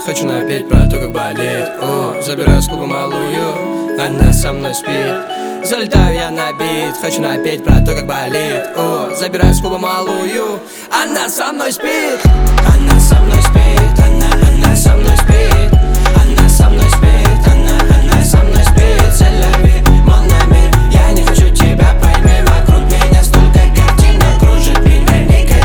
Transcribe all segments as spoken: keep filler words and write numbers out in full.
хочу напеть про то, как болит. О, забираю с клуба малую, она со мной спит. Залетаю я на бит, хочу напеть про то, как болит. О, забираю с клуба малую, она со мной спит. Она со мной спит, она, она со мной спит. Она со мной спит, она, она со мной спит. Селяви, молнами, я не хочу тебя, пойми. Вокруг меня столько картинок кружит, меня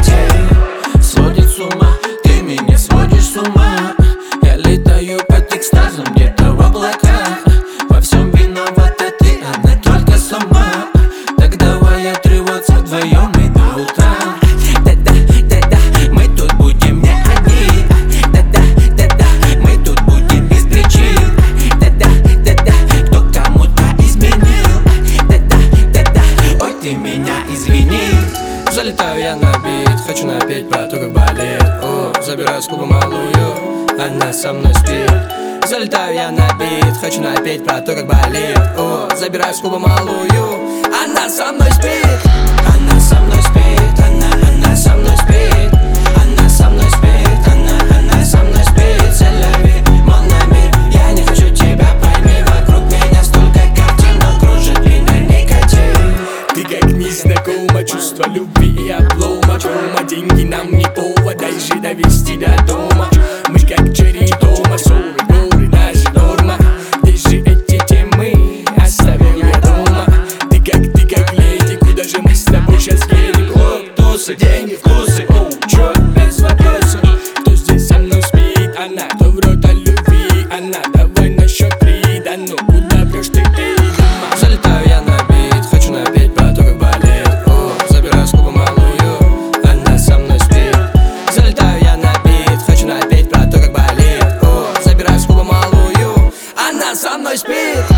никотин сводит с ума, ты меня сводишь с ума. Я летаю под экстазом где-то в облаках. Во всем виновата ты, одна только сама. Так давай отрываться вдвоем и до утра. Да-да, да-да, мы тут будем не одни. Да-да, да-да, мы тут будем без причин. Да-да, да-да, кто кому-то изменил. Да-да, да-да, ой, ты меня извини. Залетаю я на бит, хочу напеть про то, как болит. О, забираю с клуба малую, она со мной спит. Залетаю я на бит, хочу напеть про то, как болит. О, забираю с клуба малую, она со мной спит. Она со мной спит, она, она со мной спит. Она со мной спит, она, она со мной спит. Селяви, молнами, я не хочу тебя, пойми. Вокруг меня столько картинок кружит, меня никотин. Ты как незнакомо, чувство любви и облома. Дома деньги нам не повод, дай же довести до дома. Мы ж как Джерри дома, ссоры, горы, наши норма. Где же эти темы оставил я дома? Ты как, ты как леди, куда же мы с тобой сейчас едем? Клуб, тусы, деньги, вкусы, оу, чё, без вопросов. Кто здесь со мной спит? Она, кто в рот о любви? Она, давай на счет три, да ну куда прешь ты, эй, дома? Залетаю я на бит, хочу напеть про то, как болит. О, забираю с клуба малую, она со мной спит. Залетаю я на бит, хочу напеть про то, как болит. О, забираю с клуба малую, она со мной спит.